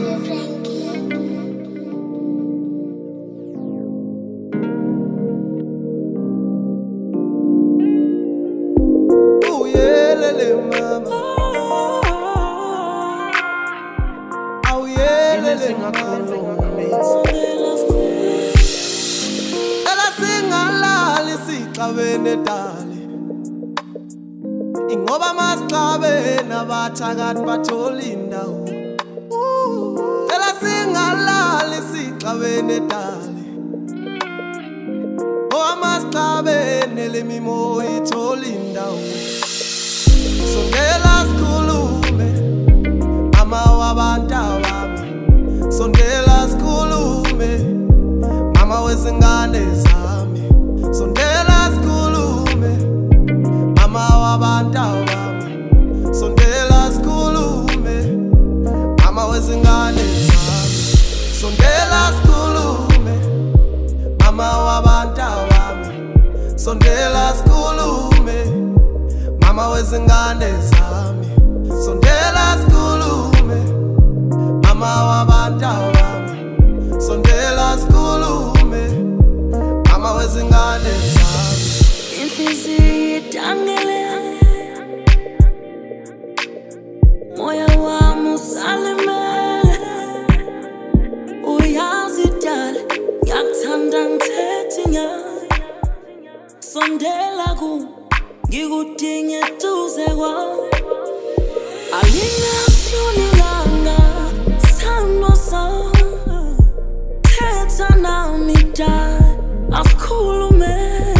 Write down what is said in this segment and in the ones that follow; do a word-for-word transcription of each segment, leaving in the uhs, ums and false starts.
Ingoba masixabe nabathakathi bathola indawo. Cela singalali sixabene dali. Ngoba masixabe nelemimoya ithola indawo. Sondela sikhulume mama wabantu abami. Sondela sikhulume mama wezingane zami. Sondela sikhulume mama wabantu abami. Sondela sikhulume mama wezingane zami. Sondela sikhulume mama wabantu abami. Sondela sikhulume mama wezingane zami. Sondela sikhulume mama wabantu abami. Sondela sikhulume mama wezingane zami. Inhliziyo idangele, moya wami usalimele. Uyazi dala, ngiyakuthanda ngithethe nyayo. Sondela ku, ngikudinge eduze kwami. Alingafuni langa, sithando sami. Thetha nami dala, asikhulume.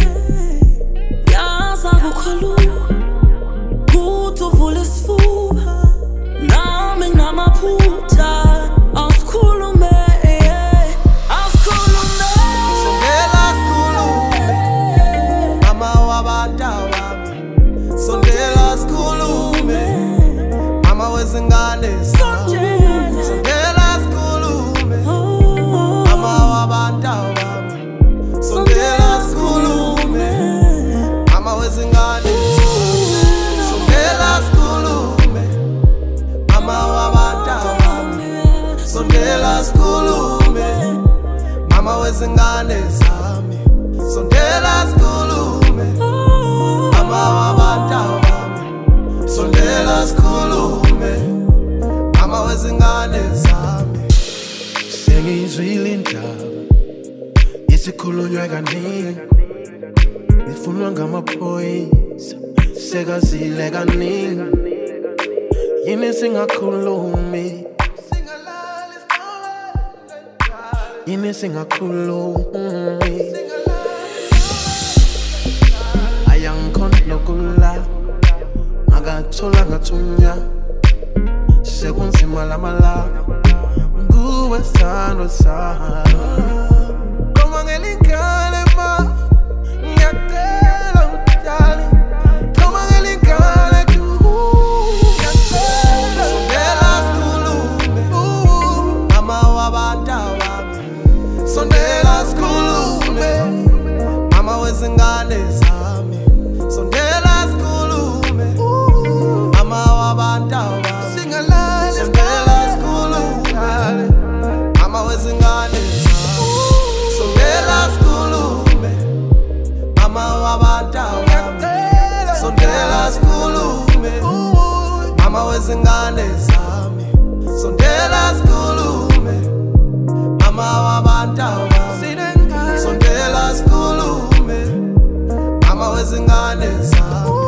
Yaza kukhuluma, kuthi uvule isifuba. Nami nginamaphutha, asikhulume, asikhulume. Sondela sikhulume mama wabantu abami. Sondela sikhulume mama wezingane zami. Sondela sikhulume mama wabantu abami. Sondela sikhulume mama wezingane zami. Sondela sikhulume mama wabantu abami. Sondela sikhulume mama wezingane zami. Sondela sikhulume mama wabantu abami. Sondela sikhulume mama wezingane zami. Sengizwile indaba isikhulunywa kaningi, ifunwa ngamaphoyisa sekazile kaningi. Yini singakhulumi, yini singakhulumi. Ayangikhona nokula, ngakathola ngathunya. Sekunzima lamalanga, nguwe sithandwa sami. Noma ngelingane ma, ngiyacela udale. Noma ngelingane tu, ngiyacela. Sondela sikhulume mama wabantu abami. Sondela sikhulume mama wezingane zami. Sondela sikhulume mama wabantu abami. Singalali Sondela sikhulume mama wezingane zami. Sondela sikhulume mama wabantu abami. Sondela sikhulume mama wezingane zami. Sondela sikhulume mama wabantu abami. Sondela sikhulume mama wezingane zami.